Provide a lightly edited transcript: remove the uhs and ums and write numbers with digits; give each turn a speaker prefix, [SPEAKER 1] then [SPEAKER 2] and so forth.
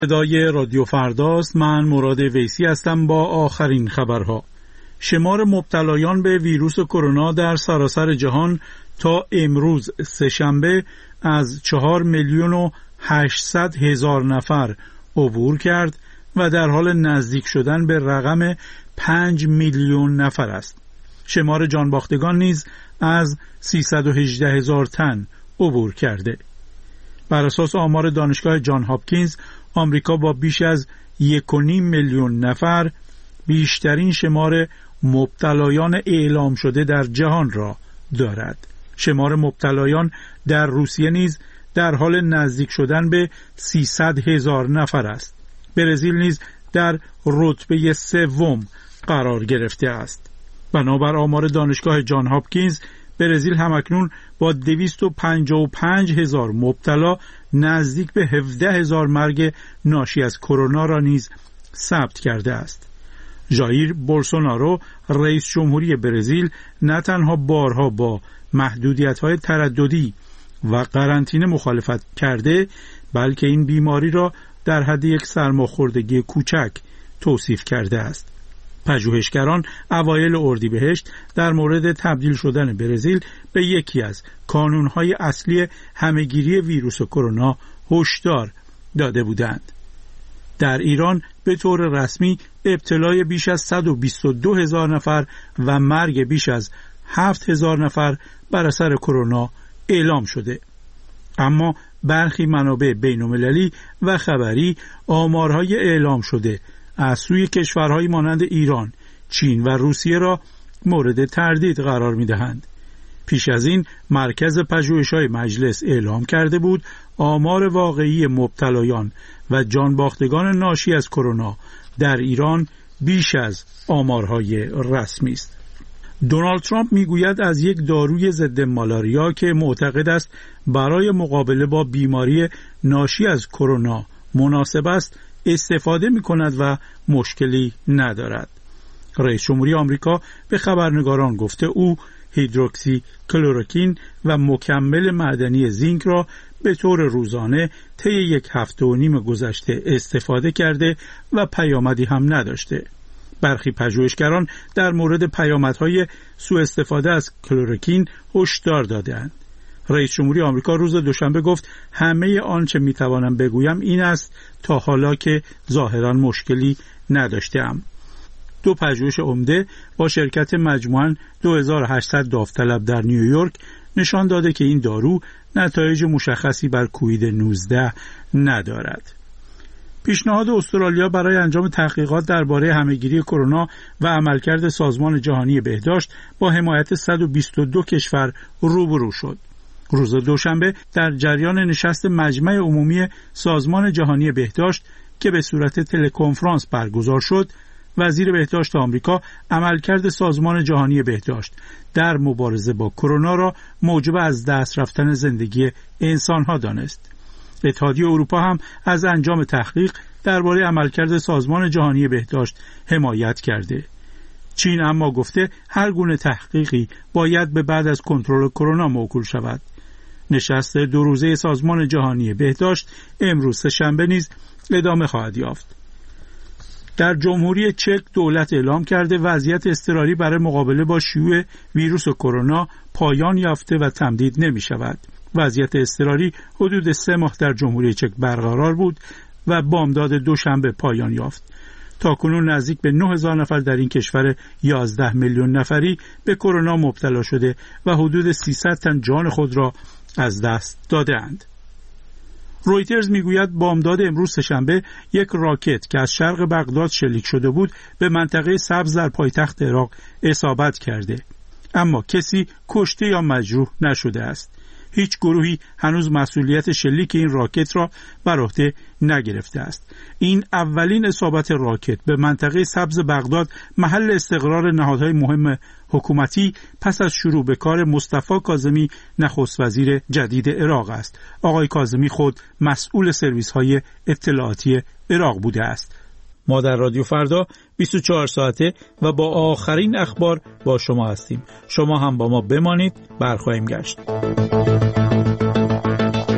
[SPEAKER 1] صدای رادیو فرداست. من مراد ویسی هستم با آخرین خبرها. شمار مبتلایان به ویروس کرونا در سراسر جهان تا امروز سه‌شنبه از 4,800,000 نفر عبور کرد و در حال نزدیک شدن به رقم 5 میلیون نفر است. شمار جانباختگان نیز از 318,000 تن عبور کرده. بر اساس آمار دانشگاه جان هاپکینز، آمریکا با بیش از 1.5 میلیون نفر بیشترین شمار مبتلایان اعلام شده در جهان را دارد. شمار مبتلایان در روسیه نیز در حال نزدیک شدن به 300,000 نفر است. برزیل نیز در رتبه سوم قرار گرفته است. بنابر آمار دانشگاه جان هاپکینز، برزیل همکنون با 255,000 مبتلا نزدیک به 17,000 مرگ ناشی از کرونا را نیز ثبت کرده است. ژائیر بولسونارو، رئیس جمهوری برزیل، نه تنها بارها با محدودیت‌های ترددی و قرنطینه مخالفت کرده، بلکه این بیماری را در حد یک سرماخوردگی کوچک توصیف کرده است. پژوهشگران اوایل اردیبهشت در مورد تبدیل شدن برزیل به یکی از کانون‌های اصلی همه‌گیری ویروس کرونا هشدار داده بودند. در ایران به طور رسمی ابتلای بیش از 122,000 نفر و مرگ بیش از 7,000 نفر بر اثر کرونا اعلام شده. اما برخی منابع بین‌المللی و خبری آمارهای اعلام شده از سوی کشورهای مانند ایران، چین و روسیه را مورد تردید قرار می‌دهند. پیش از این مرکز پژوهش‌های مجلس اعلام کرده بود آمار واقعی مبتلایان و جانباختگان ناشی از کرونا در ایران بیش از آمارهای رسمی است. دونالد ترامپ میگوید از یک داروی ضد مالاریا که معتقد است برای مقابله با بیماری ناشی از کرونا مناسب است استفاده می‌کند و مشکلی ندارد. رئیس جمهوری آمریکا به خبرنگاران گفته او هیدروکسی کلروکین و مکمل معدنی زینک را به طور روزانه طی 1 هفته و نیم گذشته استفاده کرده و پیامدی هم نداشته. برخی پژوهشگران در مورد پیامدهای سوء استفاده از کلروکین هشدار دادند. رئیس جمهوری آمریکا روز دوشنبه گفت همه آنچه میتوانم بگویم این است تا حالا که ظاهرا مشکلی نداشتم. 2 پژوهش عمده با شرکت مجموعاً 2800 داوطلب در نیویورک نشان داده که این دارو نتایج مشخصی بر کووید 19 ندارد. پیشنهاد استرالیا برای انجام تحقیقات درباره همه‌گیری کرونا و عملکرد سازمان جهانی بهداشت با حمایت 122 کشور روبرو شد. روز دوشنبه در جریان نشست مجمع عمومی سازمان جهانی بهداشت که به صورت تلکنفرانس برگزار شد، وزیر بهداشت آمریکا عملکرد سازمان جهانی بهداشت در مبارزه با کرونا را موجب از دست رفتن زندگی انسانها دانست. اتحادیه اروپا هم از انجام تحقیق درباره عملکرد سازمان جهانی بهداشت حمایت کرده. چین اما گفته هر گونه تحقیقی باید به بعد از کنترل کرونا موکول شود. نشست 2 روزه سازمان جهانی بهداشت امروز سه‌شنبه نیز ادامه خواهد یافت. در جمهوری چک دولت اعلام کرده وضعیت اضطراری برای مقابله با شیوع ویروس کرونا پایان یافته و تمدید نمی شود. وضعیت اضطراری حدود 3 ماه در جمهوری چک برقرار بود و بامداد دوشنبه پایان یافت. تاکنون نزدیک به 9,000 نفر در این کشور 11 میلیون نفری به کرونا مبتلا شده و حدود 300 تن جان خود را از دست داده‌اند. رویترز میگوید بامداد امروز سه‌شنبه یک راکت که از شرق بغداد شلیک شده بود به منطقه سبز در پایتخت عراق اصابت کرده، اما کسی کشته یا مجروح نشده است. هیچ گروهی هنوز مسئولیت شلیک این راکت را بر عهده نگرفته است. این اولین اصابت راکت به منطقه سبز بغداد، محل استقرار نهادهای مهم حکومتی، پس از شروع به کار مصطفی کاظمی نخست وزیر جدید عراق است. آقای کاظمی خود مسئول سرویس‌های اطلاعاتی عراق بوده است. ما در رادیو فردا 24 ساعته و با آخرین اخبار با شما هستیم. شما هم با ما بمانید، برخواهیم گشت.